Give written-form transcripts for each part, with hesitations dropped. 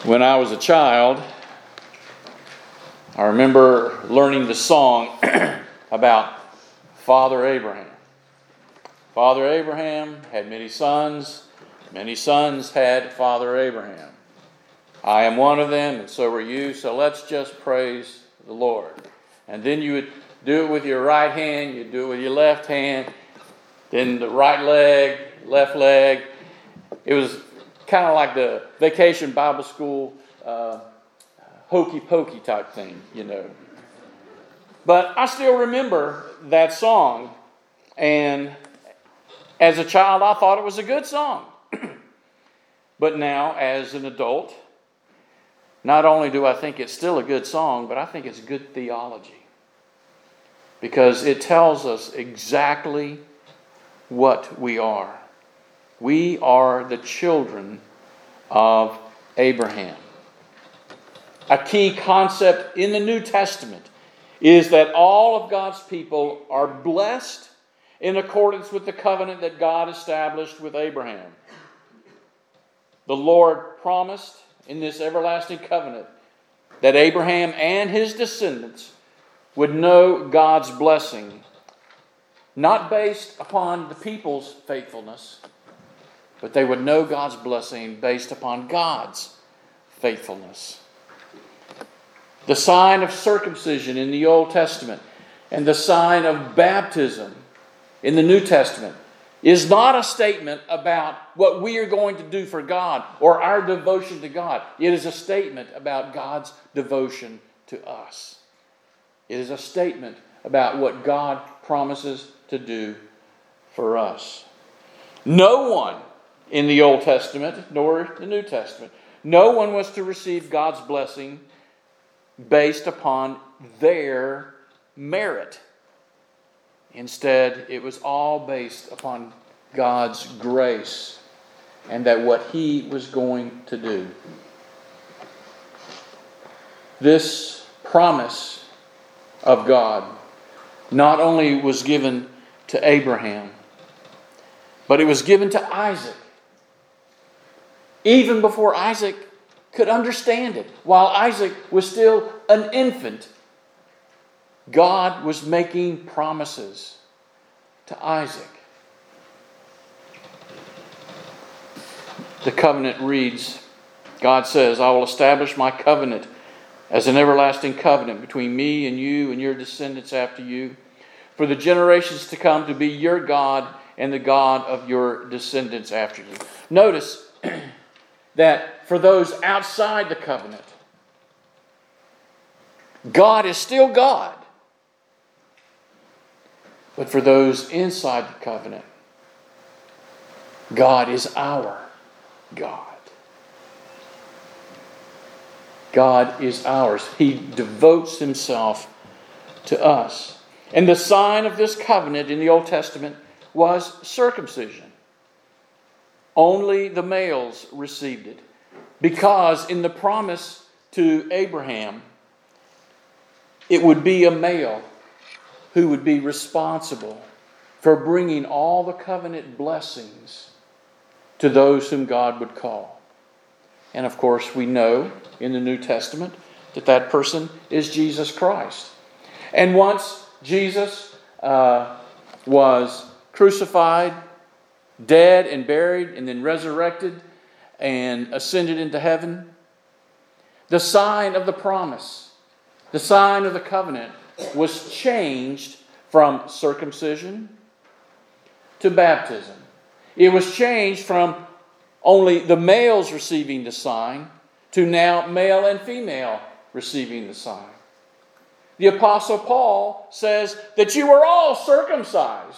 When I was a child, I remember learning the song about Father Abraham. Father Abraham had many sons had Father Abraham. I am one of them, and so are you, so let's just praise the Lord. And then you would do it with your right hand, you'd do it with your left hand, then the right leg, left leg. It was kind of like the Vacation Bible School hokey pokey type thing, you know. But I still remember that song, and as a child I thought it was a good song. But now, as an adult, not only do I think it's still a good song, but I think it's good theology. Because it tells us exactly what we are. We are the children of Abraham. A key concept in the New Testament is that all of God's people are blessed in accordance with the covenant that God established with Abraham. The Lord promised in this everlasting covenant that Abraham and his descendants would know God's blessing, not based upon the people's faithfulness, but they would know God's blessing based upon God's faithfulness. The sign of circumcision in the Old Testament and the sign of baptism in the New Testament is not a statement about what we are going to do for God or our devotion to God. It is a statement about God's devotion to us. It is a statement about what God promises to do for us. No one in the Old Testament, nor the New Testament, no one was to receive God's blessing based upon their merit. Instead, it was all based upon God's grace and that what He was going to do. This promise of God not only was given to Abraham, but it was given to Isaac. Even before Isaac could understand it, while Isaac was still an infant, God was making promises to Isaac. The covenant reads, God says, I will establish my covenant as an everlasting covenant between me and you and your descendants after you, for the generations to come, to be your God and the God of your descendants after you. Notice that for those outside the covenant, God is still God. But for those inside the covenant, God is our God. God is ours. He devotes Himself to us. And the sign of this covenant in the Old Testament was circumcision. Only the males received it, because in the promise to Abraham, it would be a male who would be responsible for bringing all the covenant blessings to those whom God would call. And of course, we know in the New Testament that that person is Jesus Christ. And once Jesus was crucified, dead and buried, and then resurrected and ascended into heaven, the sign of the promise, the sign of the covenant, was changed from circumcision to baptism. It was changed from only the males receiving the sign to now male and female receiving the sign. The Apostle Paul says that you are all circumcised.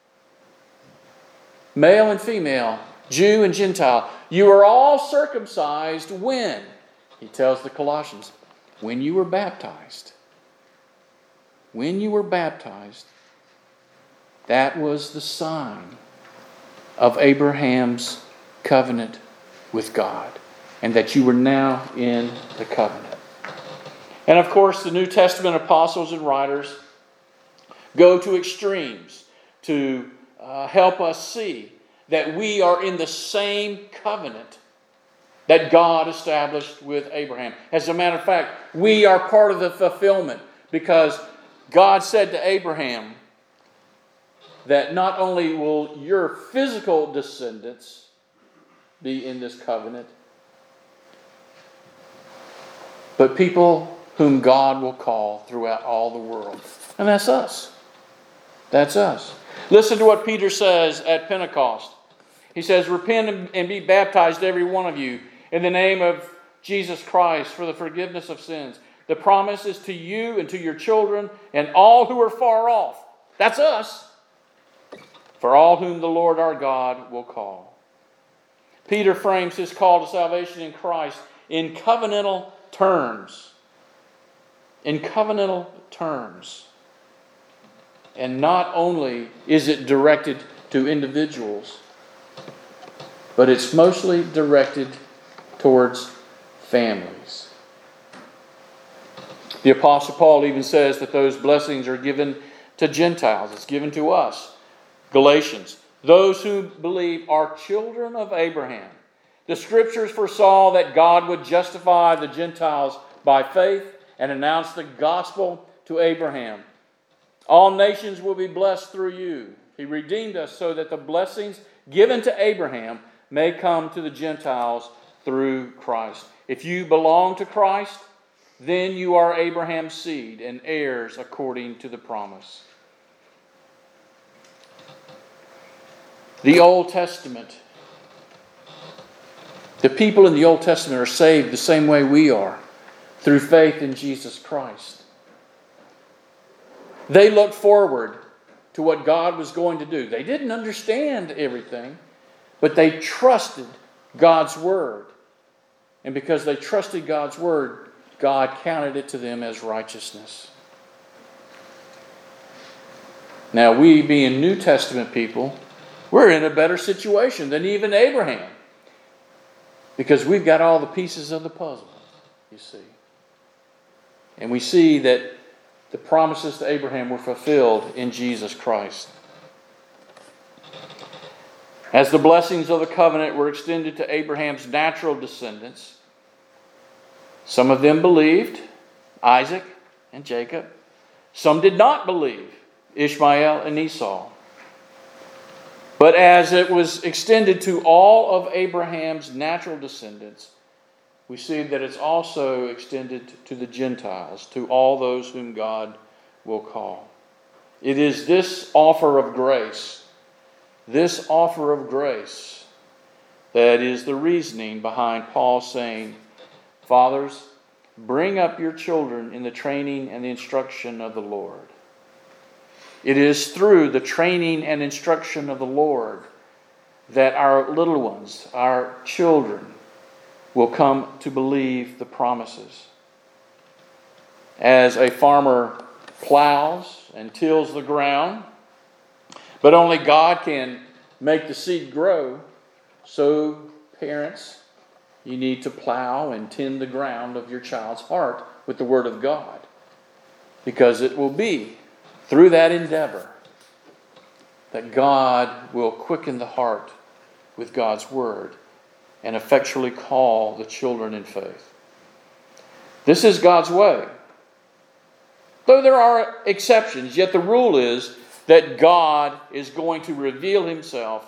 Male and female, Jew and Gentile, you are all circumcised when? He tells the Colossians, when you were baptized. When you were baptized, that was the sign of Abraham's covenant with God, and that you were now in the covenant. And of course, the New Testament apostles and writers go to extremes to help us see that we are in the same covenant that God established with Abraham. As a matter of fact, we are part of the fulfillment, because God said to Abraham that not only will your physical descendants be in this covenant, but people whom God will call throughout all the world. And that's us. That's us. Listen to what Peter says at Pentecost. He says, "Repent and be baptized, every one of you, in the name of Jesus Christ for the forgiveness of sins. The promise is to you and to your children and all who are far off." That's us. "For all whom the Lord our God will call." Peter frames his call to salvation in Christ in covenantal terms. In covenantal terms. And not only is it directed to individuals, but it's mostly directed towards families. The Apostle Paul even says that those blessings are given to Gentiles. It's given to us. Galatians, those who believe are children of Abraham. The Scriptures foresaw that God would justify the Gentiles by faith and announce the gospel to Abraham. All nations will be blessed through you. He redeemed us so that the blessings given to Abraham may come to the Gentiles through Christ. If you belong to Christ, then you are Abraham's seed and heirs according to the promise. The Old Testament. The people in the Old Testament are saved the same way we are, through faith in Jesus Christ. They looked forward to what God was going to do. They didn't understand everything, but they trusted God's Word. And because they trusted God's Word, God counted it to them as righteousness. Now, we being New Testament people, we're in a better situation than even Abraham, because we've got all the pieces of the puzzle, you see. And we see that the promises to Abraham were fulfilled in Jesus Christ. As the blessings of the covenant were extended to Abraham's natural descendants, some of them believed, Isaac and Jacob. Some did not believe, Ishmael and Esau. But as it was extended to all of Abraham's natural descendants, we see that it's also extended to the Gentiles, to all those whom God will call. It is this offer of grace, that is the reasoning behind Paul saying, "Fathers, bring up your children in the training and the instruction of the Lord." It is through the training and instruction of the Lord that our little ones, our children, will come to believe the promises. As a farmer plows and tills the ground, but only God can make the seed grow, so parents, you need to plow and tend the ground of your child's heart with the Word of God, because it will be through that endeavor that God will quicken the heart with God's Word and effectually call the children in faith. This is God's way. Though there are exceptions, yet the rule is that God is going to reveal Himself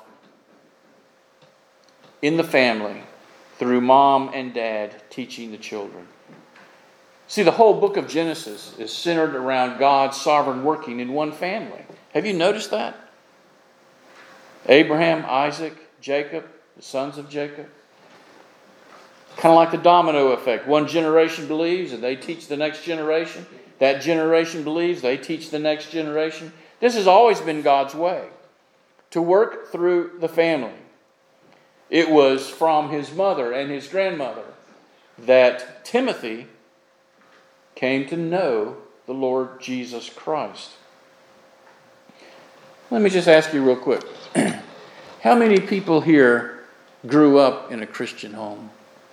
in the family through mom and dad teaching the children. See, the whole book of Genesis is centered around God's sovereign working in one family. Have you noticed that? Abraham, Isaac, Jacob, the sons of Jacob. Kind of like the domino effect. One generation believes and they teach the next generation. That generation believes, they teach the next generation. This has always been God's way, to work through the family. It was from his mother and his grandmother that Timothy came to know the Lord Jesus Christ. Let me just ask you real quick. How many people here grew up in a Christian home?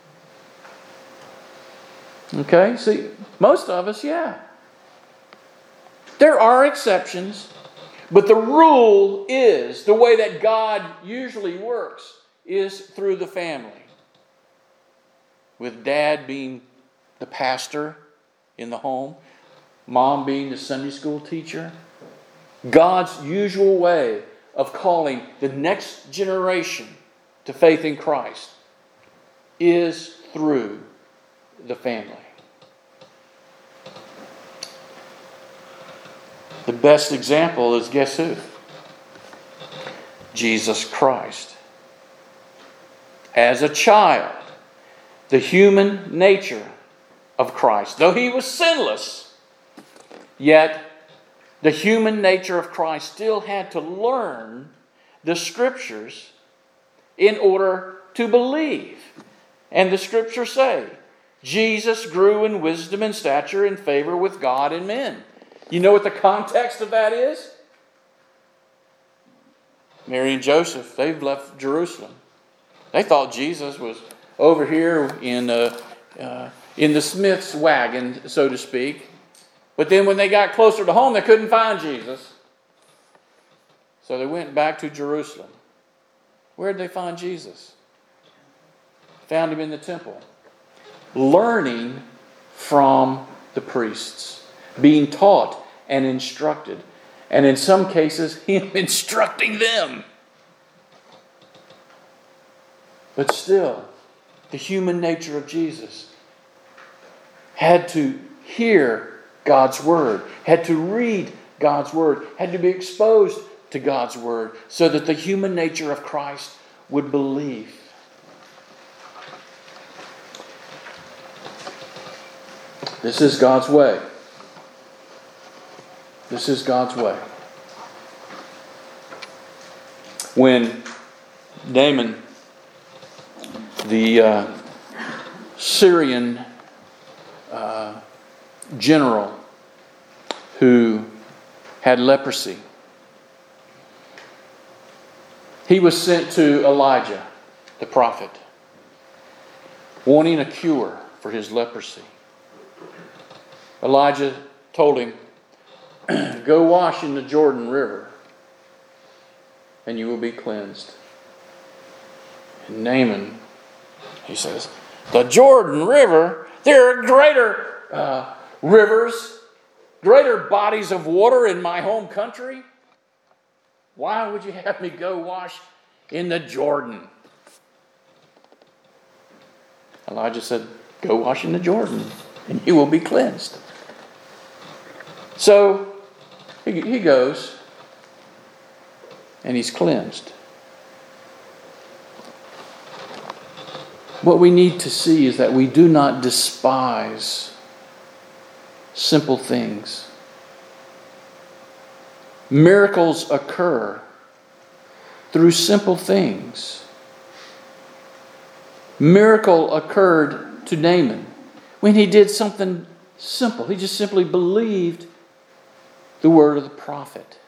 Okay, see, most of us, yeah. There are exceptions, but the rule is, the way that God usually works, is through the family. with dad being the pastor in the home, mom being the Sunday school teacher. God's usual way of calling the next generation to faith in Christ is through the family. The best example is, guess who? Jesus Christ. As a child, the human nature of Christ, though he was sinless, yet the human nature of Christ still had to learn the Scriptures in order to believe. And the Scriptures say, Jesus grew in wisdom and stature and favor with God and men. You know what the context of that is? Mary and Joseph, they've left Jerusalem. They thought Jesus was over here in the smith's wagon, so to speak. But then when they got closer to home, they couldn't find Jesus. So they went back to Jerusalem. Where did they find Jesus? Found him in the temple. Learning from the priests. Being taught and instructed. And in some cases, him instructing them. But still, the human nature of Jesus had to hear God's Word, had to read God's Word, had to be exposed to God's Word, so that the human nature of Christ would believe. This is God's way. This is God's way. When Naaman, the Syrian general who had leprosy, he was sent to Elijah, the prophet, wanting a cure for his leprosy. Elijah told him, go wash in the Jordan River, and you will be cleansed. And Naaman, he says, the Jordan River? There are greater rivers, greater bodies of water in my home country. Why would you have me go wash in the Jordan? Elijah said, go wash in the Jordan, and you will be cleansed. So he goes, and he's cleansed. What we need to see is that we do not despise simple things. Miracles occur through simple things. Miracle occurred to Naaman when he did something simple. He just simply believed the word of the prophet.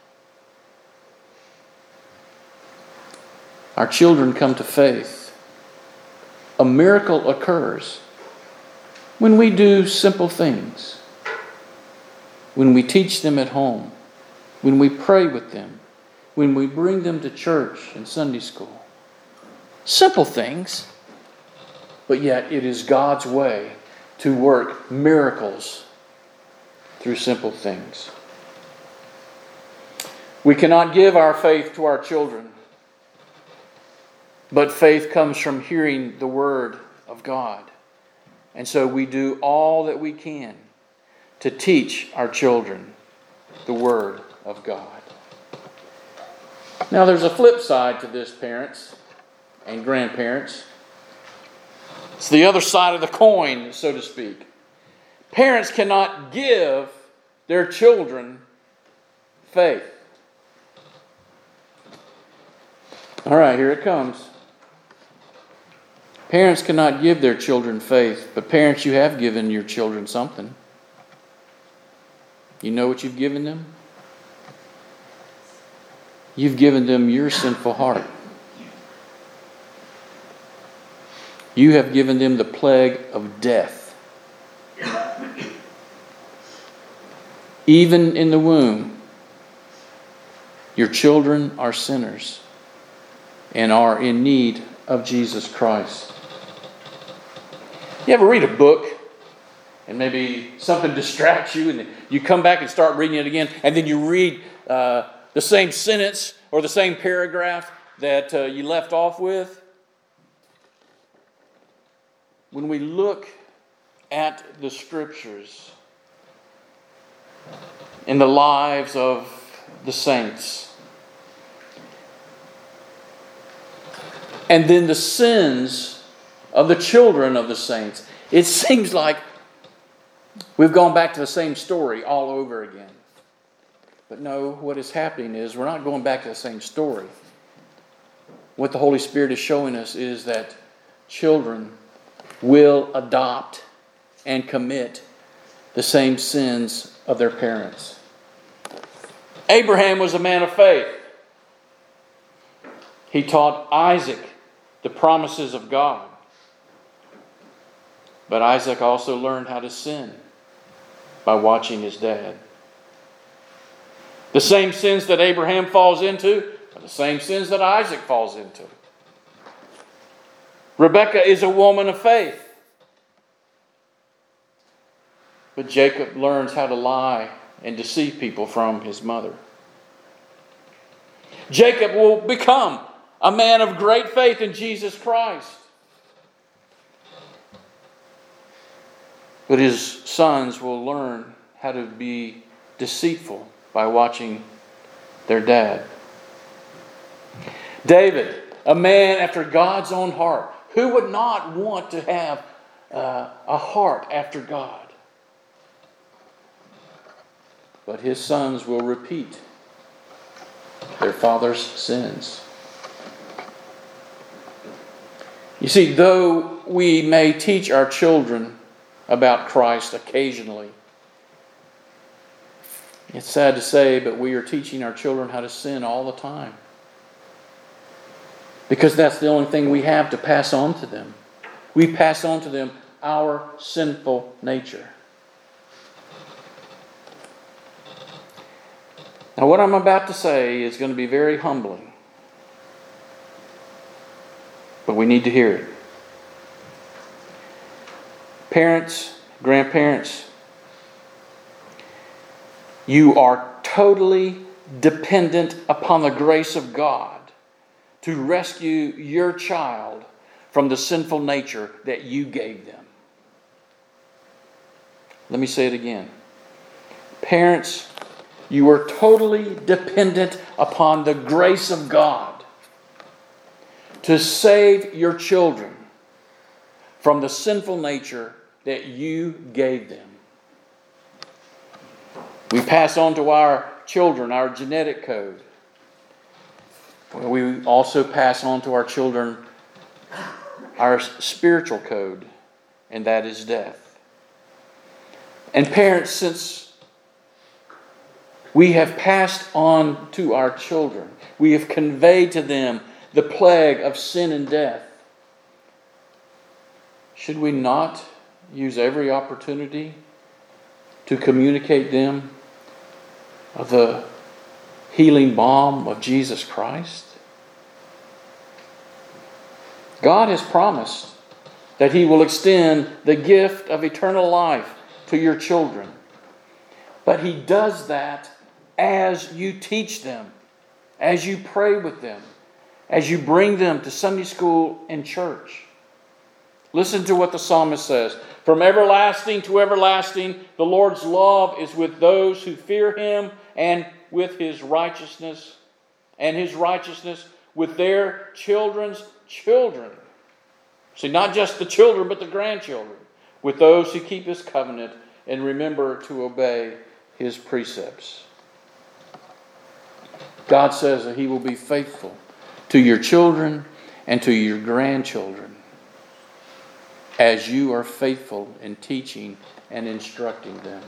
Our children come to faith. A miracle occurs when we do simple things. When we teach them at home. When we pray with them. When we bring them to church and Sunday school. Simple things. But yet it is God's way to work miracles through simple things. We cannot give our faith to our children. But faith comes from hearing the Word of God. And so we do all that we can to teach our children the Word of God. Now there's a flip side to this, parents and grandparents. It's the other side of the coin, so to speak. Parents cannot give their children faith. All right, here it comes. Parents cannot give their children faith, but parents, you have given your children something. You know what you've given them? You've given them your sinful heart. You have given them the plague of death. Even in the womb, your children are sinners and are in need of Jesus Christ. You ever read a book and maybe something distracts you and you come back and start reading it again, and then you read the same sentence or the same paragraph that you left off with? When we look at the Scriptures in the lives of the saints, and then the sins of the children of the saints, it seems like we've gone back to the same story all over again. But no, what is happening is we're not going back to the same story. What the Holy Spirit is showing us is that children will adopt and commit the same sins of their parents. Abraham was a man of faith. He taught Isaac the promises of God. But Isaac also learned how to sin by watching his dad. The same sins that Abraham falls into are the same sins that Isaac falls into. Rebekah is a woman of faith. But Jacob learns how to lie and deceive people from his mother. Jacob will become a man of great faith in Jesus Christ. But his sons will learn how to be deceitful by watching their dad. David, a man after God's own heart. Who would not want to have a heart after God? But his sons will repeat their father's sins. You see, though we may teach our children about Christ occasionally, it's sad to say, but we are teaching our children how to sin all the time. Because that's the only thing we have to pass on to them. We pass on to them our sinful nature. Now, what I'm about to say is going to be very humbling. But we need to hear it. Parents, grandparents, you are totally dependent upon the grace of God to rescue your child from the sinful nature that you gave them. Let me say it again. Parents, you are totally dependent upon the grace of God to save your children from the sinful nature that you gave them. We pass on to our children our genetic code. We also pass on to our children our spiritual code, and that is death. And parents, since we have passed on to our children, we have conveyed to them the plague of sin and death, should we not use every opportunity to communicate them of the healing balm of Jesus Christ? God has promised that He will extend the gift of eternal life to your children. But He does that as you teach them, as you pray with them, as you bring them to Sunday school and church. Listen to what the psalmist says. From everlasting to everlasting, the Lord's love is with those who fear Him, and with His righteousness, with their children's children. See, not just the children, but the grandchildren. With those who keep His covenant and remember to obey His precepts. God says that He will be faithful to your children and to your grandchildren as you are faithful in teaching and instructing them.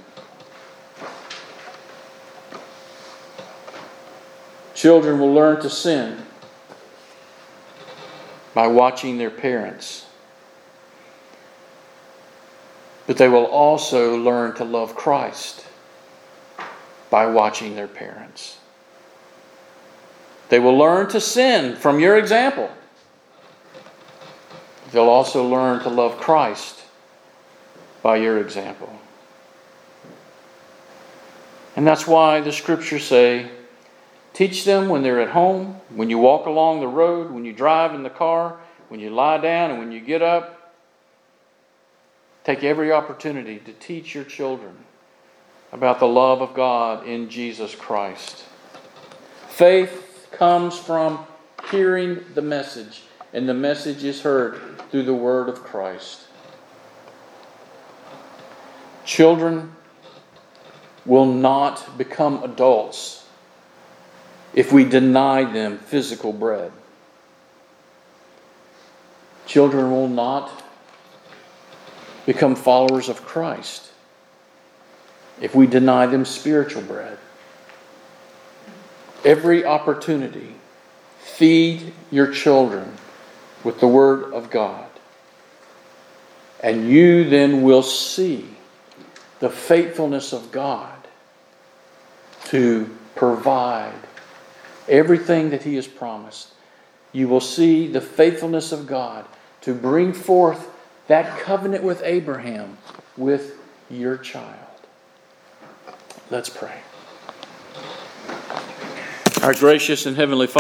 Children will learn to sin by watching their parents. But they will also learn to love Christ by watching their parents. They will learn to sin from your example. They'll also learn to love Christ by your example. And that's why the scriptures say, teach them when they're at home, when you walk along the road, when you drive in the car, when you lie down, and when you get up. Take every opportunity to teach your children about the love of God in Jesus Christ. Faith comes from hearing the message, and the message is heard through the word of Christ. Children will not become adults if we deny them physical bread. Children will not become followers of Christ if we deny them spiritual bread. Every opportunity, feed your children with the Word of God. And you then will see the faithfulness of God to provide everything that He has promised. You will see the faithfulness of God to bring forth that covenant with Abraham with your child. Let's pray. Our gracious and heavenly Father,